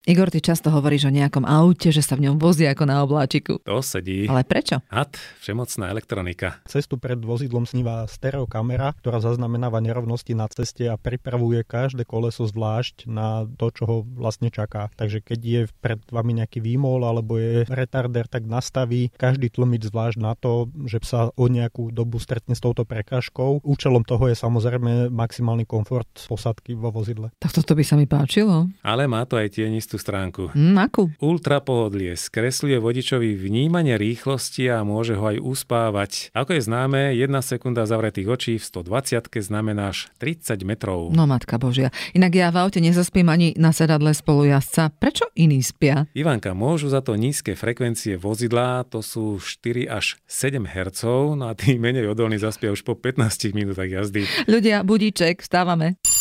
Igor, ty často hovoríš o nejakom aute, že sa v ňom vozí ako na obláčiku. To sedí. Ale prečo? Všemocná elektronika. Cestu pred vozidlom sníva stereokamera, ktorá zaznamenáva nerovnosti na ceste a pripravuje každé koleso zvlášť na to, čo ho vlastne čaká. Takže keď je pred vami nejaký výmol alebo je retarder, tak nastaví každý tlmič zvlášť na to, že sa o nejakú dobu stretne s touto prekážkou. Účelom toho je samozrejme maximálny komfort posádky vo vozidle. Tak toto by sa mi páčilo. Ale má to aj tienistú stránku. Akú? Ultra pohodlie skresľuje vodičovi vnímanie rýchlosti a môže ho aj uspávať. Ako je známe, 1 sekunda zavretých očí v 120 znamená až 30 metrov. No matka Božia. Inak ja v aute nezaspím ani na sedadle spolujazca. Prečo iní spia? Ivanka, môžu za to nízke frekvencie vozidla, to sú 4 až 7 Hz, no a tí menej odolní zaspia už po 15 minútach jazdy. Ľudia, budíček, vstávame.